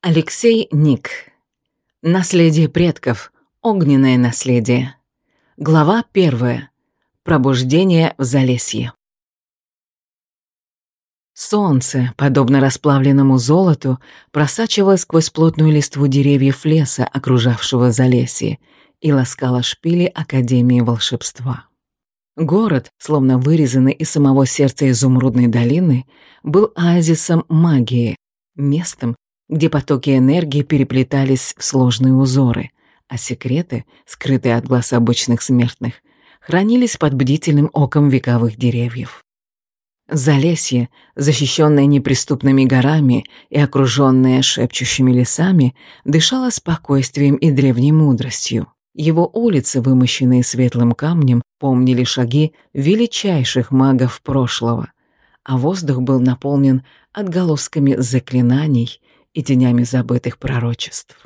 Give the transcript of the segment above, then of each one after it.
Алексей Ник. Наследие предков. Огненное наследие. Глава 1. Пробуждение в Залесье. Солнце, подобно расплавленному золоту, просачивалось сквозь плотную листву деревьев леса, окружавшего Залесье, и ласкало шпили Академии волшебства. Город, словно вырезанный из самого сердца Изумрудной долины, был оазисом магии, местом, где потоки энергии переплетались в сложные узоры, а секреты, скрытые от глаз обычных смертных, хранились под бдительным оком вековых деревьев. Залесье, защищенное неприступными горами и окруженное шепчущими лесами, дышало спокойствием и древней мудростью. Его улицы, вымощенные светлым камнем, помнили шаги величайших магов прошлого, а воздух был наполнен отголосками заклинаний и тенями забытых пророчеств.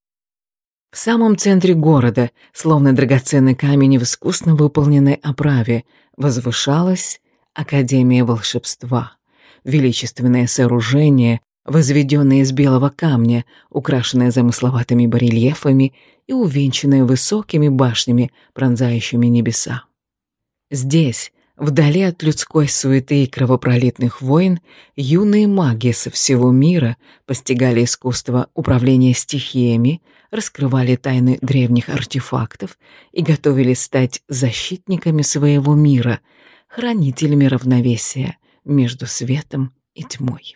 В самом центре города, словно драгоценный камень в искусно выполненной оправе, возвышалась Академия волшебства, величественное сооружение, возведенное из белого камня, украшенное замысловатыми барельефами и увенчанное высокими башнями, пронзающими небеса. Здесь, вдали от людской суеты и кровопролитных войн, юные маги со всего мира постигали искусство управления стихиями, раскрывали тайны древних артефактов и готовились стать защитниками своего мира, хранителями равновесия между светом и тьмой.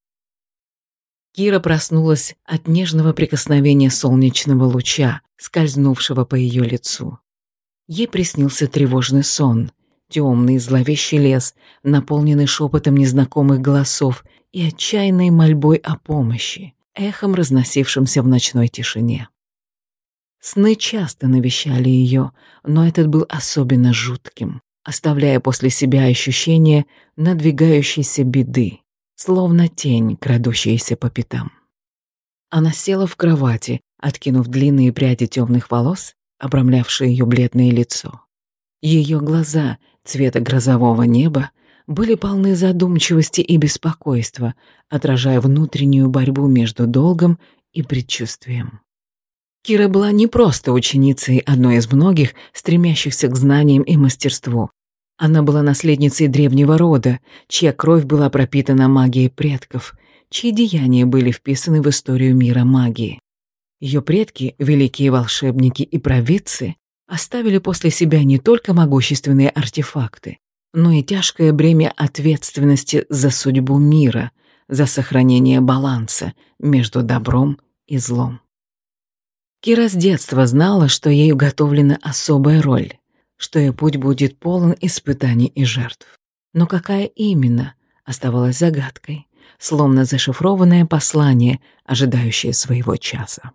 Кира проснулась от нежного прикосновения солнечного луча, скользнувшего по ее лицу. Ей приснился тревожный сон, темный зловещий лес, наполненный шепотом незнакомых голосов и отчаянной мольбой о помощи, эхом разносившимся в ночной тишине. Сны часто навещали ее, но этот был особенно жутким, оставляя после себя ощущение надвигающейся беды, словно тень, крадущаяся по пятам. Она села в кровати, откинув длинные пряди темных волос, обрамлявшие ее бледное лицо. Ее глаза, цвета грозового неба, были полны задумчивости и беспокойства, отражая внутреннюю борьбу между долгом и предчувствием. Кира была не просто ученицей одной из многих, стремящихся к знаниям и мастерству. Она была наследницей древнего рода, чья кровь была пропитана магией предков, чьи деяния были вписаны в историю мира магии. Ее предки, великие волшебники и провидцы, оставили после себя не только могущественные артефакты, но и тяжкое бремя ответственности за судьбу мира, за сохранение баланса между добром и злом. Кира с детства знала, что ей уготовлена особая роль, что ее путь будет полон испытаний и жертв. Но какая именно, оставалась загадкой, словно зашифрованное послание, ожидающее своего часа.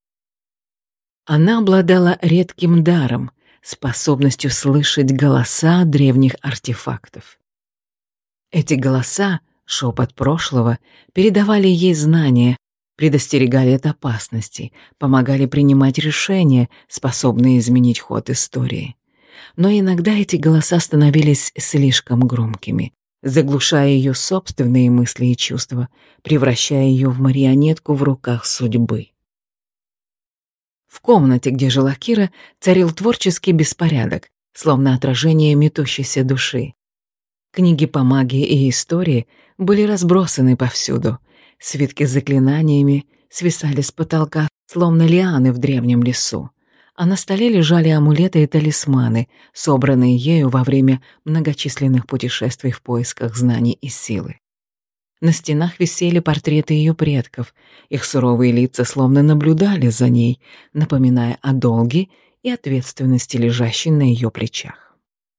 Она обладала редким даром, способностью слышать голоса древних артефактов. Эти голоса, шепот прошлого, передавали ей знания, предостерегали от опасностей, помогали принимать решения, способные изменить ход истории. Но иногда эти голоса становились слишком громкими, заглушая ее собственные мысли и чувства, превращая ее в марионетку в руках судьбы. В комнате, где жила Кира, царил творческий беспорядок, словно отражение метущейся души. Книги по магии и истории были разбросаны повсюду, свитки с заклинаниями свисали с потолка, словно лианы в древнем лесу, а на столе лежали амулеты и талисманы, собранные ею во время многочисленных путешествий в поисках знаний и силы. На стенах висели портреты ее предков, их суровые лица словно наблюдали за ней, напоминая о долге и ответственности, лежащей на ее плечах.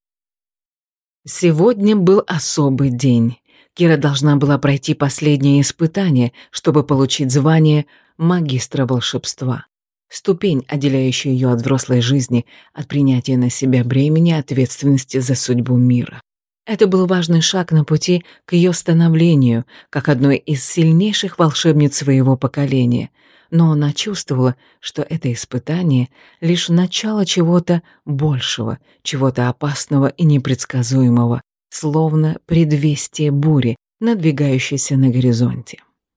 Сегодня был особый день. Кира должна была пройти последнее испытание, чтобы получить звание магистра волшебства. Ступень, отделяющая ее от взрослой жизни, от принятия на себя бремени ответственности за судьбу мира. Это был важный шаг на пути к ее становлению, как одной из сильнейших волшебниц своего поколения, но она чувствовала, что это испытание — лишь начало чего-то большего, чего-то опасного и непредсказуемого, словно предвестие бури, надвигающейся на горизонте.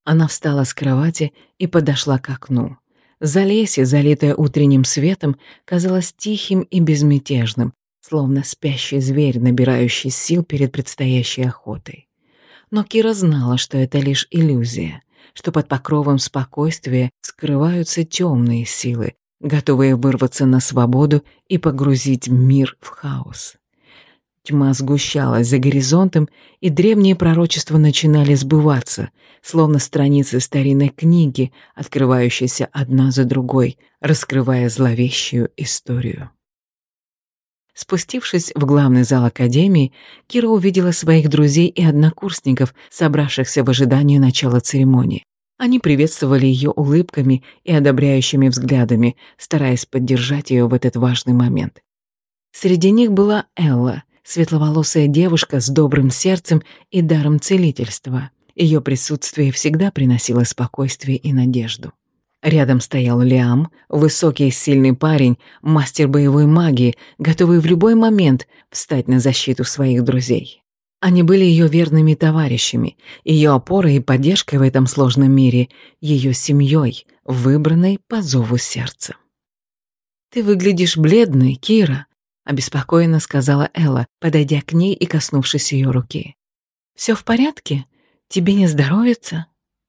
Она встала с кровати и подошла к окну. Залесье, залитое утренним светом, казалось тихим и безмятежным, словно спящий зверь, набирающий сил перед предстоящей охотой. Но Кира знала, что это лишь иллюзия, что под покровом спокойствия скрываются темные силы, готовые вырваться на свободу и погрузить мир в хаос. Тьма сгущалась за горизонтом, и древние пророчества начинали сбываться, словно страницы старинной книги, открывающиеся одна за другой, раскрывая зловещую историю. Спустившись в главный зал академии, Кира увидела своих друзей и однокурсников, собравшихся в ожидании начала церемонии. Они приветствовали ее улыбками и одобряющими взглядами, стараясь поддержать ее в этот важный момент. Среди них была Элла, светловолосая девушка с добрым сердцем и даром целительства. Ее присутствие всегда приносило спокойствие и надежду. Рядом стоял Лиам, высокий и сильный парень, мастер боевой магии, готовый в любой момент встать на защиту своих друзей. Они были ее верными товарищами, ее опорой и поддержкой в этом сложном мире, ее семьей, выбранной по зову сердца. «Ты выглядишь бледной, Кира», — обеспокоенно сказала Элла, подойдя к ней и коснувшись ее руки. «Все в порядке? Тебе не здоровится?»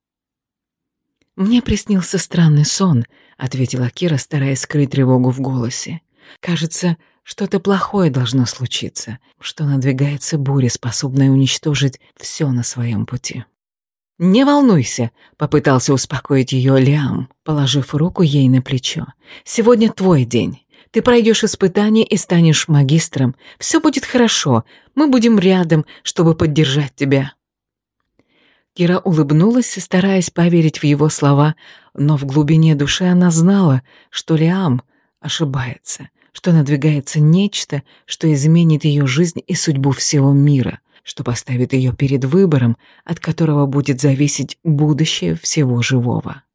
«Мне приснился странный сон», — ответила Кира, стараясь скрыть тревогу в голосе. «Кажется, что-то плохое должно случиться, что надвигается буря, способная уничтожить все на своем пути». «Не волнуйся», — попытался успокоить ее Лиам, положив руку ей на плечо. «Сегодня твой день. Ты пройдешь испытание и станешь магистром. Все будет хорошо. Мы будем рядом, чтобы поддержать тебя». Кира улыбнулась, стараясь поверить в его слова, но в глубине души она знала, что Лиам ошибается, что надвигается нечто, что изменит ее жизнь и судьбу всего мира, что поставит ее перед выбором, от которого будет зависеть будущее всего живого.